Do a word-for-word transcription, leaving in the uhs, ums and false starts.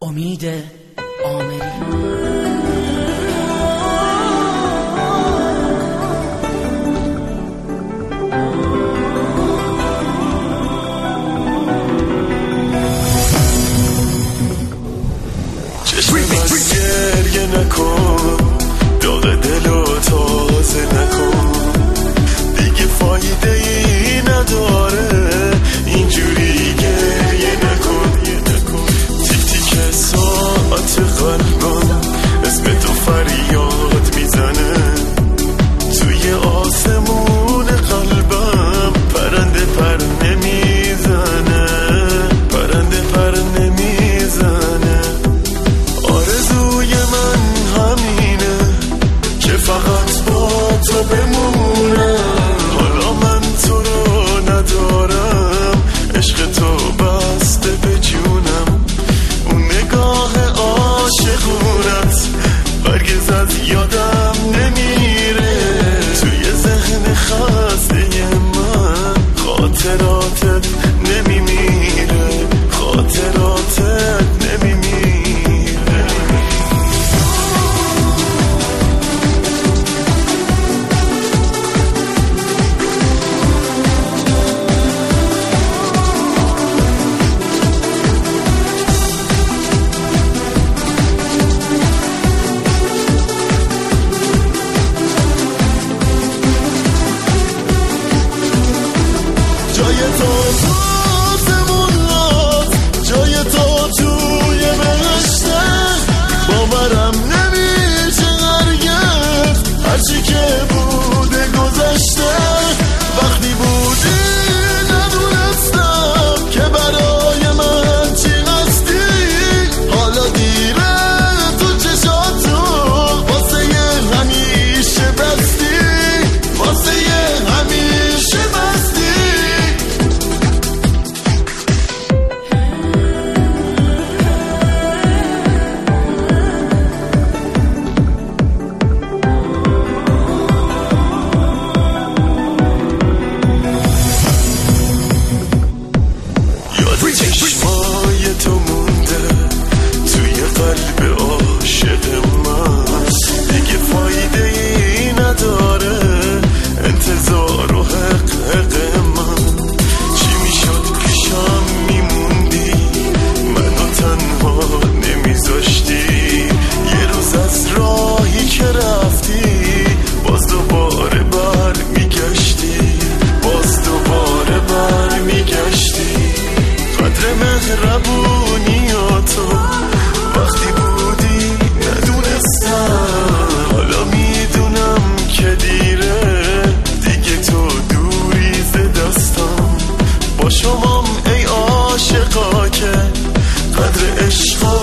امید آمری. چشم من گریه نکن، داغ دلو تازه نکن، دیگه فایده ای نداره اینجوری گریه نکن. تیک تیک ساعت قلبم اسم تو فریاد میزنه، توی آسمون قلبم پرنده پر نمیزنه، پرنده پر نمیزنه. آرزوی من همینه که فقط با تو بمونم، حالا من تو رو ندارم، عشق تو بسته به جونم. اون نگاه عاشقونت هرگز از یادم نمیره، توی ذهن خسته من خاطراتت نمیمیره، خاطراتت نمیمیره. جای تو تو زمونات، جای تو توی بهشته، باورم نمیشه هرگز هرچی که بوده گذشته. وقتی بودی ندونستم که برای من چی هستی، حالا دیره تو چشاتو واسه یه همیشه بستی، واسه یه همیشه بستی. یاد چشمای تو مونده توی قلب عاشق من، دیگه فایده ای نداره انتظار و حق حق من. چی میشد پیشم میموندی، منو تنها نمیذاشتی، یه روز از راهی که رفتی باز دوباره بر میگشتی، باز دوباره بر میگشتی. قدر مهربونیاتو وقتی بودی ندونستم، حالا میدونم که دیره، دیگه تو دوری ز دستم. با شمام ای عاشقا که قدر عشقا